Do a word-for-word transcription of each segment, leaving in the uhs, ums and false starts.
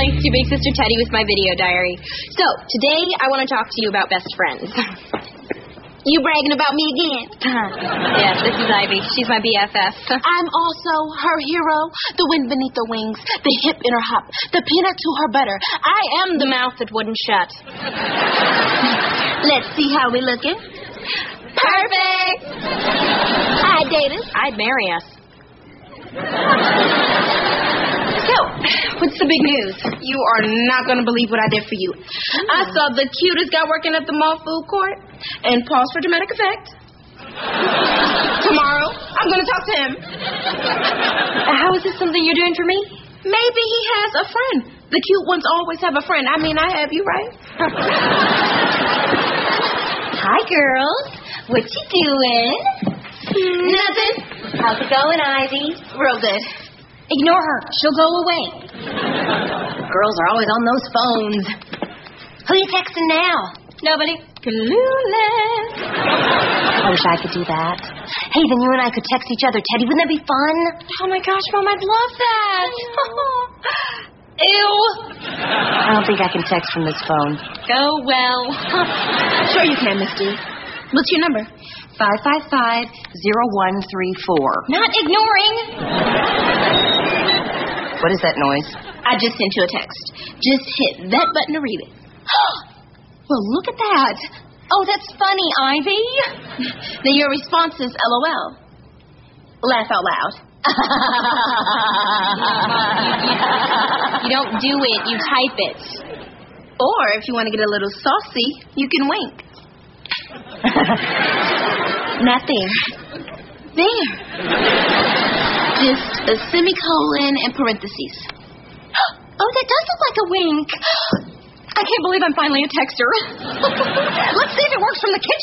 darling. To Big Sister Teddy with my video diary. So, today I want to talk to you about best friends. You bragging about me again? Yes, this is Ivy. She's my B F F. I'm also her hero, the wind beneath her wings, the hip in her hop, the peanut to her butter. I am the mouth that wouldn't shut. Let's see how we looking. Perfect! I'd date us. I'd marry us. So, what's the big news? You are not going to believe what I did for you. Ooh. I saw the cutest guy working at the mall food court, and pause for dramatic effect. Tomorrow, I'm going to talk to him. How is this something you're doing for me? Maybe he has a friend. The cute ones always have a friend. I mean, I have you, right? Hi, girls. What you doing? Nothing. How's it going, Ivy? Real good. Ignore her. She'll go away. Girls are always on those phones. Who are you texting now? Nobody. Clueless. I wish I could do that. Hey, then you and I could text each other. Teddy, wouldn't that be fun? Oh, my gosh, Mom, I'd love that. Ew. I don't think I can text from this phone. Oh, well. Sure you can, Misty. What's your number? five five five, zero one three four. Not ignoring. What is that noise? I just sent you a text. Just hit that button to read it. Well, look at that. Oh, that's funny, Ivy. Then your response is LOL. Laugh out loud. You don't do it, you type it. Or if you want to get a little saucy, you can wink. Nothing. There. Just a semicolon and parentheses. Oh, that does look like a wink. I can't believe I'm finally a texter. Let's see if it works from the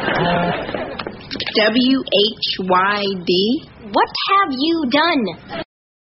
kitchen. W H Y D? What have you done?